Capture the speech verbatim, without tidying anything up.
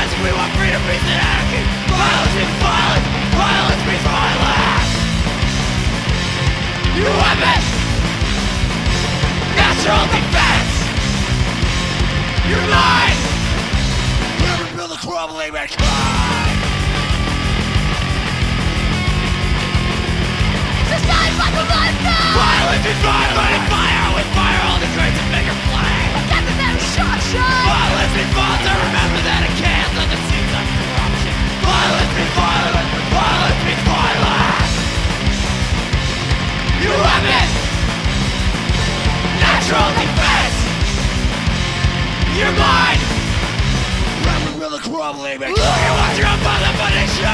violence, we want freedom, peace, and anarchy. Violence means violence, violence means violence. Your weapon, natural defense. Your mind, never build a crumbling mankind. Society's like a lifestyle. Violence is violence, fire with fire, all the greats and bigger flame. Get the better shot, shot. Violence means violence, I remember that it can't let the seeds of corruption. Violence means violence, violence means violence. Your weapon, natural defense. Your mind, never build a crumbling mankind. Look at what you're up on the punition.